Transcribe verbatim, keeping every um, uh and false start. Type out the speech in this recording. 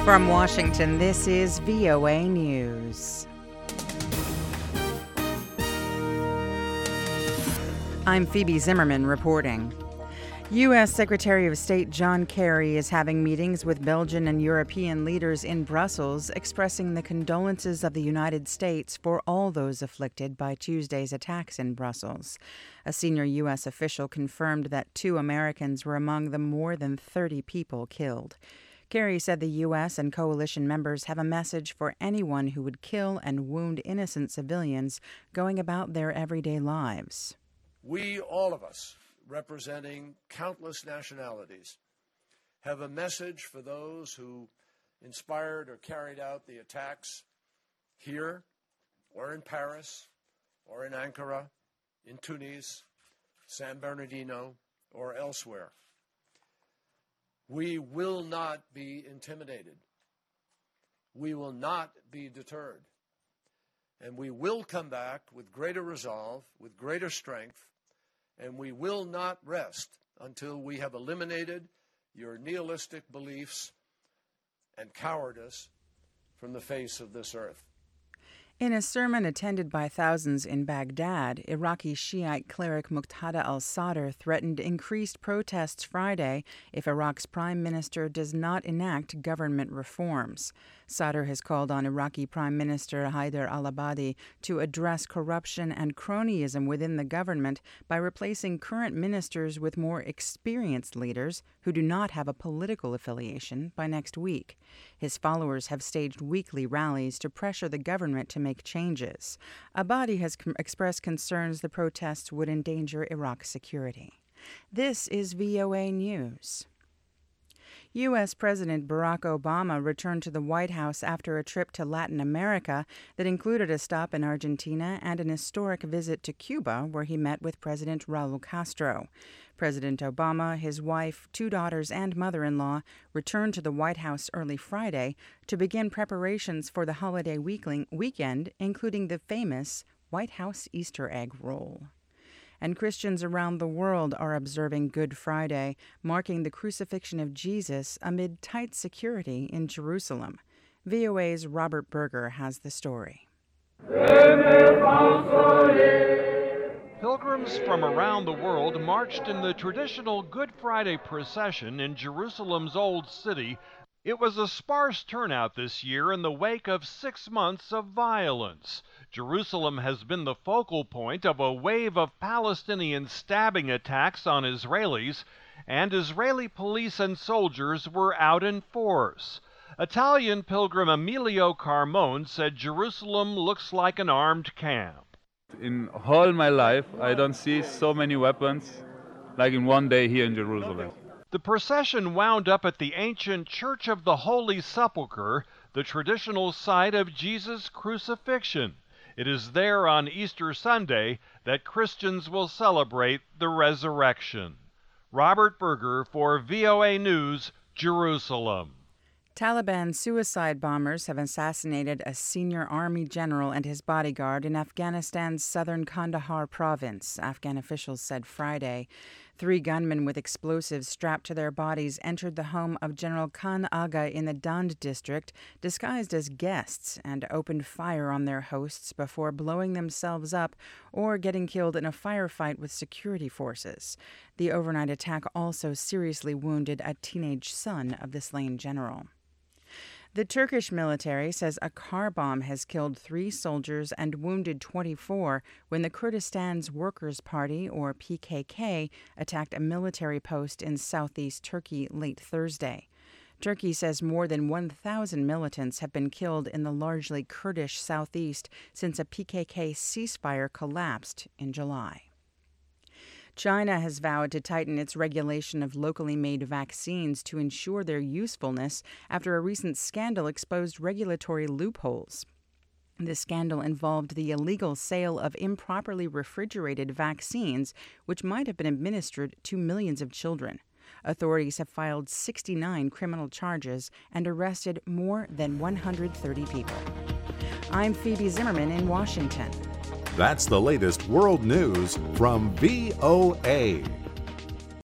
From Washington, this is V O A News. I'm Phoebe Zimmerman reporting. U S. Secretary of State John Kerry is having meetings with Belgian and European leaders in Brussels, expressing the condolences of the United States for all those afflicted by Tuesday's attacks in Brussels. A senior U S official confirmed that two Americans were among the more than thirty people killed. Kerry said the U S and coalition members have a message for anyone who would kill and wound innocent civilians going about their everyday lives. We, all of us, representing countless nationalities, have a message for those who inspired or carried out the attacks here, or in Paris, or in Ankara, in Tunis, San Bernardino, or elsewhere. We will not be intimidated. We will not be deterred. And we will come back with greater resolve, with greater strength, and we will not rest until we have eliminated your nihilistic beliefs and cowardice from the face of this earth. In a sermon attended by thousands in Baghdad, Iraqi Shiite cleric Muqtada al-Sadr threatened increased protests Friday if Iraq's prime minister does not enact government reforms. Sadr has called on Iraqi Prime Minister Haider al-Abadi to address corruption and cronyism within the government by replacing current ministers with more experienced leaders who do not have a political affiliation by next week. His followers have staged weekly rallies to pressure the government to make changes. Abadi has com- expressed concerns the protests would endanger Iraq's security. This is V O A News. U S. President Barack Obama returned to the White House after a trip to Latin America that included a stop in Argentina and an historic visit to Cuba, where he met with President Raul Castro. President Obama, his wife, two daughters, and mother-in-law returned to the White House early Friday to begin preparations for the holiday weekend, including the famous White House Easter egg roll. And Christians around the world are observing Good Friday, marking the crucifixion of Jesus amid tight security in Jerusalem. V O A's Robert Berger has the story. Pilgrims from around the world marched in the traditional Good Friday procession in Jerusalem's Old City. It was a sparse turnout this year in the wake of six months of violence. Jerusalem has been the focal point of a wave of Palestinian stabbing attacks on Israelis, and Israeli police and soldiers were out in force. Italian pilgrim Emilio Carmone said Jerusalem looks like an armed camp. In all my life, I don't see so many weapons like in one day here in Jerusalem. The procession wound up at the ancient Church of the Holy Sepulchre, the traditional site of Jesus' crucifixion. It is there on Easter Sunday that Christians will celebrate the resurrection. Robert Berger for V O A News, Jerusalem. Taliban suicide bombers have assassinated a senior army general and his bodyguard in Afghanistan's southern Kandahar province, Afghan officials said Friday. Three gunmen with explosives strapped to their bodies entered the home of General Khan Aga in the Dand district, disguised as guests, and opened fire on their hosts before blowing themselves up or getting killed in a firefight with security forces. The overnight attack also seriously wounded a teenage son of the slain general. The Turkish military says a car bomb has killed three soldiers and wounded twenty-four when the Kurdistan's Workers' Party, or P K K, attacked a military post in southeast Turkey late Thursday. Turkey says more than one thousand militants have been killed in the largely Kurdish southeast since a P K K ceasefire collapsed in July. China has vowed to tighten its regulation of locally made vaccines to ensure their usefulness after a recent scandal exposed regulatory loopholes. The scandal involved the illegal sale of improperly refrigerated vaccines, which might have been administered to millions of children. Authorities have filed sixty-nine criminal charges and arrested more than one hundred thirty people. I'm Phoebe Zimmerman in Washington. That's the latest world news from V O A.